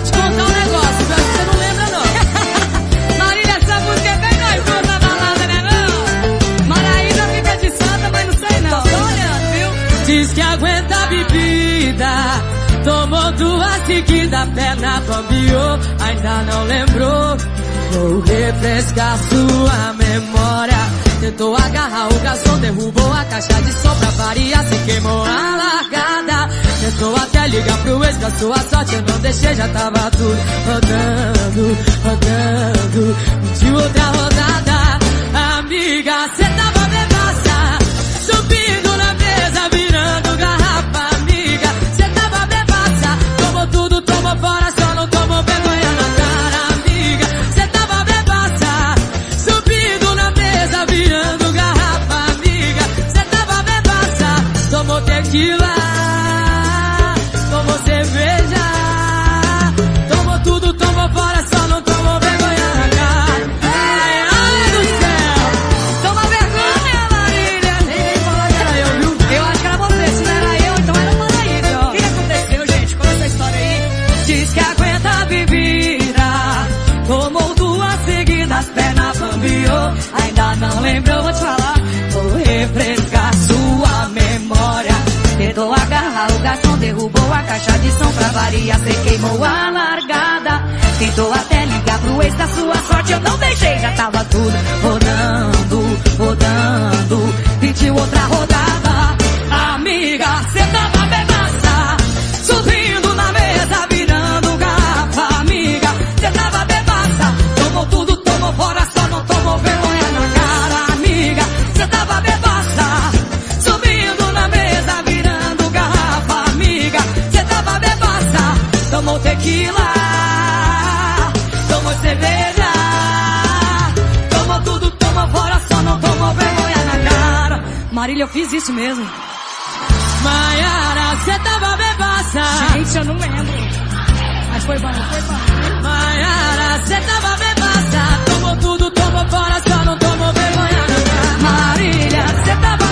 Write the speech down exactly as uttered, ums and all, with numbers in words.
te contar um negócio, viu? Você não lembra, não. Marília, essa música é bem nós na balada, né, não? Maraísa fica de santa, mas não sei não. Tô olhando, viu? Diz que aguenta a bebida, tomou duas seguidas, perna cambiou, ainda não lembrou. Vou refrescar sua memória. Tentou agarrar o garçom, derrubou a caixa de som pra variar, se queimou a largada. Tentou até ligar pro ex, pra sua sorte eu não deixei, já tava tudo rodando, rodando. Pediu outra rodada, amiga, cê tava bebaça, subindo na mesa, virando garrafa, amiga, cê tava bebaça, tomou tudo, tomou fora, só não tomou vergonha na cara, amiga, cê tava bebaça, subindo na mesa, virando garrafa, amiga, cê tava bebaça, tomou tequila, tomou cerveja, tomou tudo, tomou fora, só não tomou vergonha na cara. Ai, ai do céu, toma vergonha, Marília. Nem falou que era eu, viu? Eu acho que era você, se não era eu, então era o Maraísa, ó. O que aconteceu, gente? Conta essa história aí. Diz que aguenta a bebida, tomou duas seguidas, perna bambiou, ainda não lembrou, vou te falar. Vou refrescar sua memória. Tentou agarrar o garçom, derrubou a caixa de som pra variar, cê queimou a largada. Tentou até ligar pro ex da sua sorte, eu não deixei, já tava tudo rodando, rodando. Pediu outra rodada, amiga, cê tava bebaça, subindo na mesa, virando garrafa, amiga, cê tava bebaça, tomou tudo, tomou fora, só não tomou vergonha na cara, amiga, cê tava bebaça, subindo na mesa, virando garrafa, amiga, cê tava bebaça, tomou tequila, tomou cerveja, tomou tudo, tomou fora, só não tomou vergonha na cara. Marília, eu fiz isso mesmo. Maiara, cê tava bebaça. Gente, eu não lembro. Mas foi bom, foi bom. Maiara, cê tava bebaça, tomou tudo, tomou fora, só não tomou vergonha na cara. Marília, cê tava